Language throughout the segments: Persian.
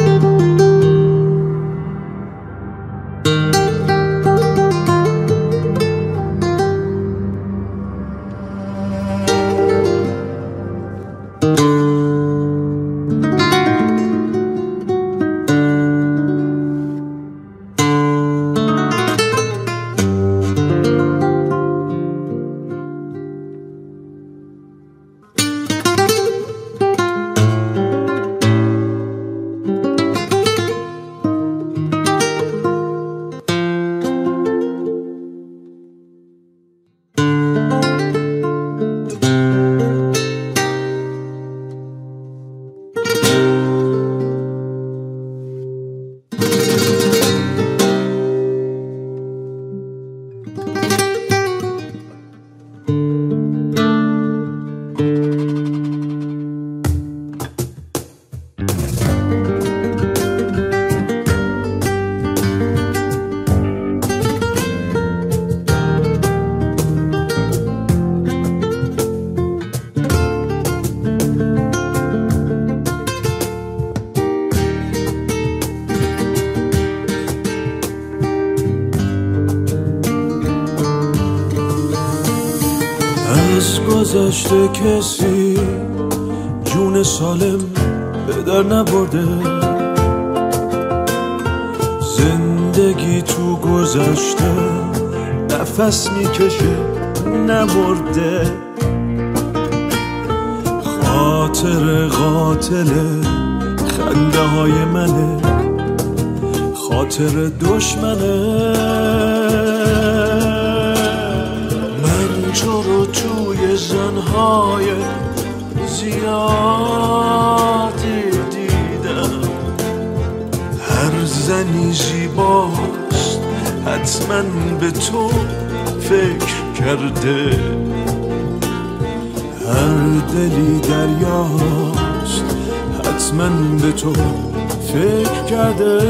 از گذشته کسی جون سالم به در نبرده، زندگی تو گذشته نفس میکشه نمرده. خاطر قاتله خنده های منه، خاطر دشمنه. من تو رو توی زنهای زیادی دیدم، هر زنی زیباست حتما به تو فکر کرده، هر دلی دریاست حتما به تو فکر کرده.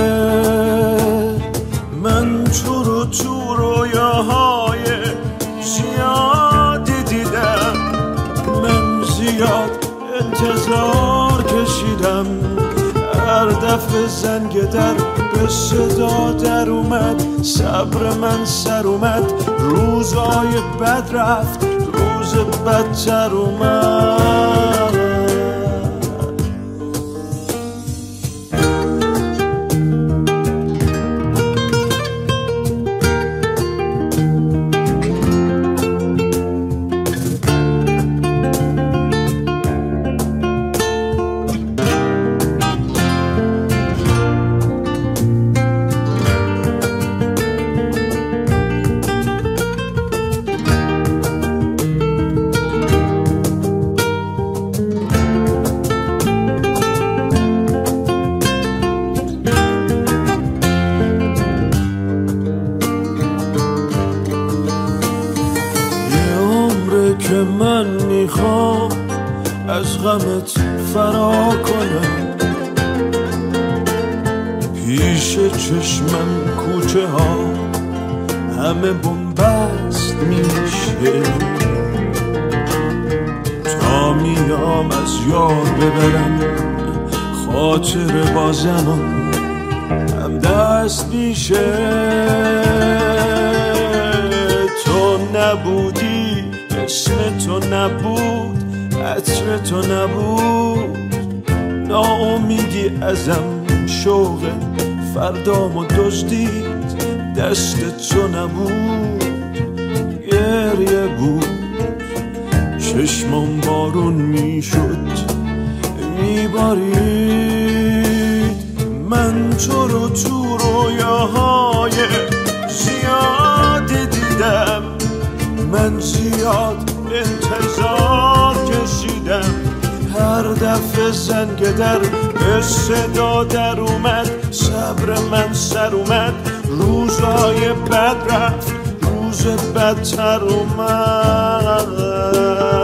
من تو رو تو رویاهای زیادی دیدم، من زیاد انتظار کشیدم، هر دفعه زنگ در به صدا در اومد، صبر من سر اومد، روزای بد رفت، روز بدتر اومد. که من میخوام از غمت فرار کنم، پیش چشمم کوچه ها همه بنبست میشه، تا میام از یاد ببرم خاطر با زمان هم دست میشه. تو نبودی، اسم تو نبود، عطر تو نبود، ناامیدی ازم شوق فردامو دزدید، دست تو نبود، گریه بود، چشمم بارون میشد میبارید. من تو رو تو رویاهای زیادی دیدم، من زیاد انتظار کشیدم، هر دفعه زنگ در به صدا در اومد، صبر من سر اومد، روزای بد رفت، روز بدتر اومد.